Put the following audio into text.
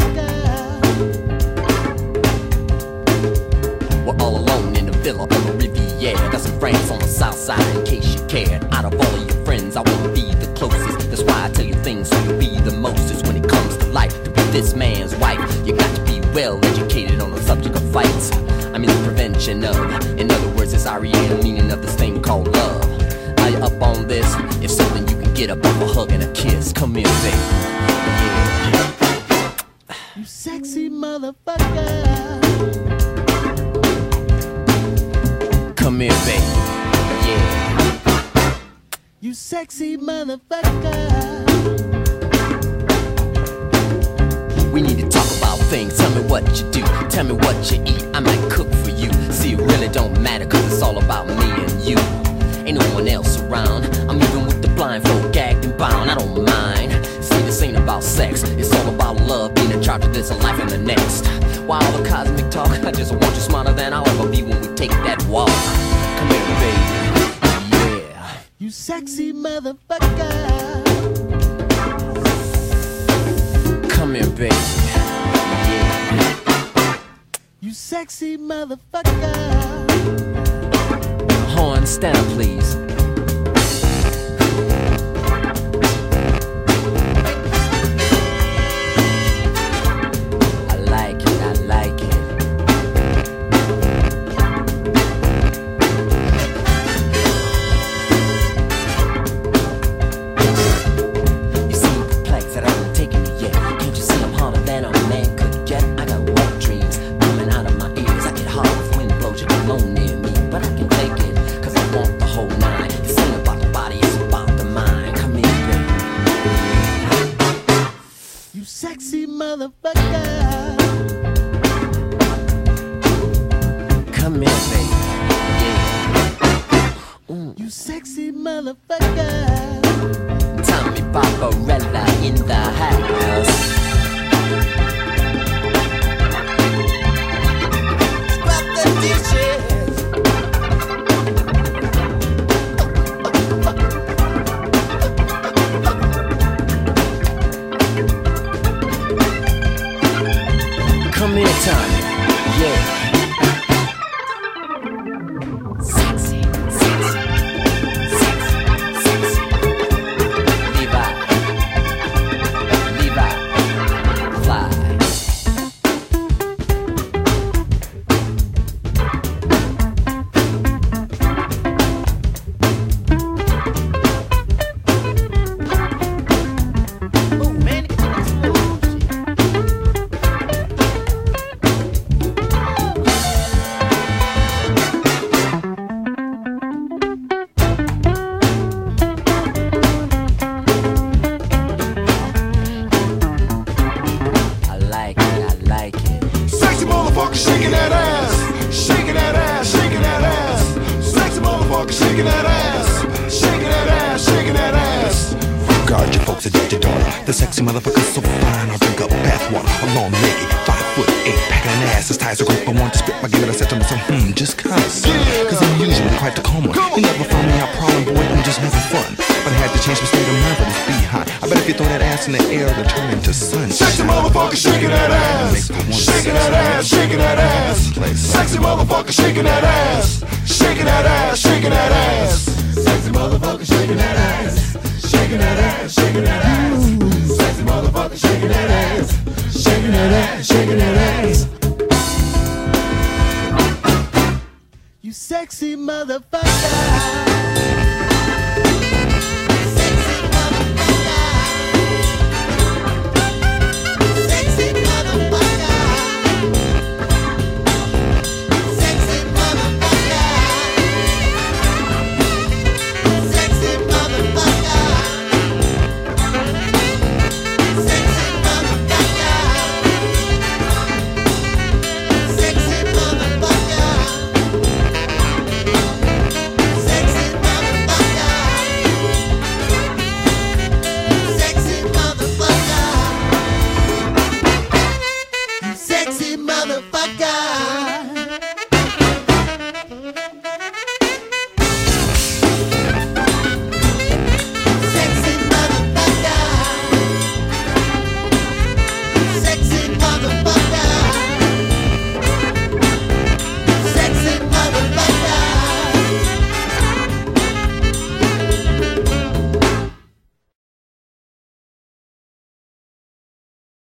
We're all alone in the villa on the Riviera. Got some friends on the south side in case you care. Out of all of your friends, I wanna be the closest. That's why I tell you things so you'll be the mostest. When it comes to life, to be this man's wife, you got to be well educated on the subject of fights. I mean the prevention of. In other words, it's REA, the meaning of this thing called love. Are you up on this? If so, then you can get up off a hug and a kiss. Come here, baby. Yeah. You sexy motherfucker. Come here, baby. Yeah. You sexy motherfucker. We need to talk about things. Tell me what you do. Tell me what you eat. I might cook for you. See, it really don't matter, cause it's all about me and you. Ain't no one else around. I'm even with the blindfold, gagged and bound. I don't mind. See, this ain't about sex. It's all about love, being in charge of this and life and the next. Why all the cosmic talk? I just want you smarter than I'll ever be when we take that walk. Come here, baby. Yeah. You sexy motherfucker. Come here, baby. Yeah. You sexy motherfucker. Horn, stand up, please. I like it, I like it. You seem perplexed that I haven't taken it yet. Can't you see I'm harder than a man could get? I got wet dreams coming out of my ears. I get hard if wind blows you alone near me, but I can take it, cause I want the whole nine. This ain't about the body, it's about the mind. Come here, baby. You sexy motherfucker. Come here, baby. Yeah. You sexy motherfucker. Tommy Barbarella in the house. Scrub the dishes. Come here, Tommy. Yeah. Sexy, sexy, sexy, sexy. Levi, Levi, fly. Oh man, it's bullshit. I like it, I like it. Sexy motherfucker shaking that ass, shaking that ass, shaking that ass. Sexy motherfucker shaking that ass, shaking that ass, shaking that ass. Guard your folks, adopt your daughter. The sexy motherfucker's so fine, I'll drink up bathwater. A long legged, 5'8", packing an ass as tight as a grape. I want to spit my give it a set to some just cause. Cause I'm usually quite the calm one. You never find me out prowling, boy, I'm just having fun. But I had to change my state of mind for this beehive. I bet if you throw that ass in the air, it'll turn into sunshine. Sexy motherfucker shaking that ass, shaking that ass, shaking that ass. Sexy motherfucker shaking that ass, shaking that ass, shaking that ass. Sexy motherfucker shaking that ass, shaking that ass, shaking that ass. Sexy motherfucker shaking that ass, shaking that ass, shaking that ass. You sexy motherfucker. Sexy motherfucker.